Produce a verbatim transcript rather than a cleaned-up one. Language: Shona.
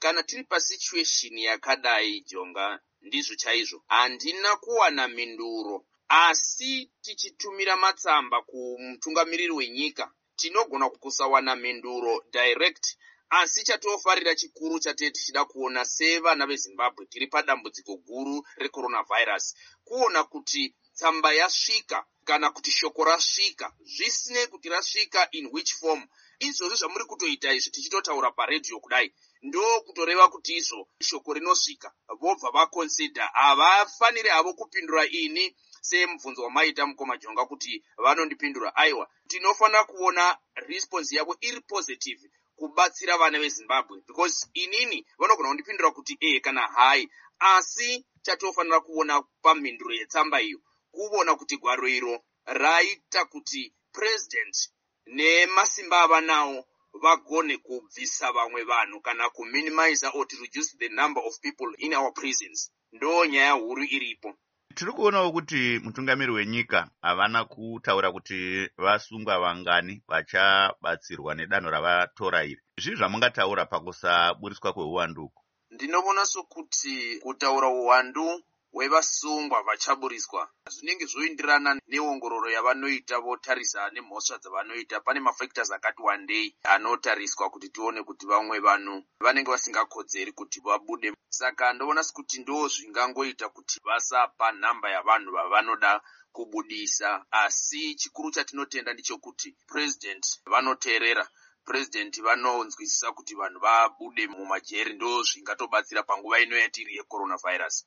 kana tiri pasituation yakadai Jonga, ndizvo chaizvo handina kuwana minduro, asi tichitumira matsamba kumutungamiriri wenyika tinogona kusawana minduro direct. Asi chatofarira chikuru chatete tichida kuona sevana veZimbabwe tiri padambudziko guru recoronavirus, kuona kuti tsamba yasvika kana kuti shoko rasvika, zvisinei kuti rasvika in which form. Izvozvo zvamuri kutoita izvi tichitotaura paredhiyo kudai ndo kutoreva kuti izvo shoko rinosvika, vobva vaconsider havafaniri havo kupindura ini semubvunzo wamaita Mukoma Jonga kuti vanondipindura. Aiwa, tinofanira kuona response yavo iri positive kubatsira vana veZimbabwe, because inini vanogona kundipindura kuti eh kana hai, asi chatofanira kuona pamhinduro yetsamba iyo kuona kuti gwaro iro raita kuti president nemasimba avanawo vagone kubvisa vamwe vanhu kana kuminimize or to reduce the number of people in our prisons. Ndo nyaya huru iripo. Tiri kuonawo kuti mutungamiri wenyika havana kutaura kuti vasungwa vangani vachabatsirwa nedanho ravatora iri. Zvii zvamungataura pakusaburiswa kweuwandu? Ndinoona sokuti kutaura uwandu hwevasungwa vachaburiswa zvinenge zvoenderana neongororo yavanoita votarisa nemhosva dzavanoita. Pane mafactors akati wandei anotariswa kuti tione kuti vamwe vanhu vanenge vasingakodzeri kuti vabude. Saka ndoona kuti ndo zvingangoita kuti vasapa nhamba yavanhu vavanoda kubudisa. Asi chikuru chatinotenda ndichokuti president vanoteerera, president vanonzwisisa kuti vanhu vabude mumajeri, ndo zvingatobatsira panguva ino yatiri yecoronavirus.